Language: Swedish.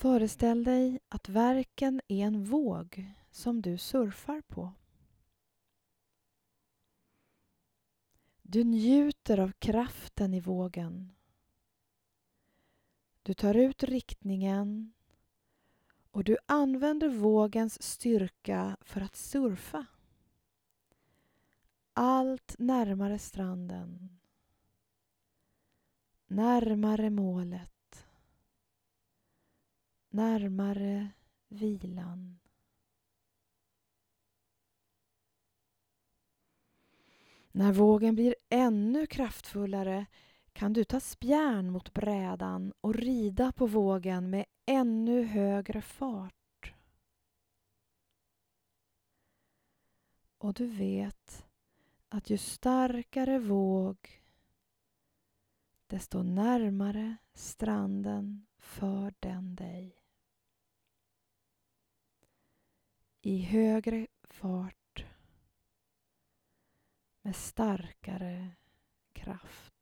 Föreställ dig att verken är en våg som du surfar på. Du njuter av kraften i vågen. Du tar ut riktningen och du använder vågens styrka för att surfa. Allt närmare stranden. Närmare målet. Närmare vilan. När vågen blir ännu kraftfullare kan du ta spjärn mot brädan och rida på vågen med ännu högre fart. Och du vet att ju starkare våg, desto närmare stranden för den dig. I högre fart med starkare kraft.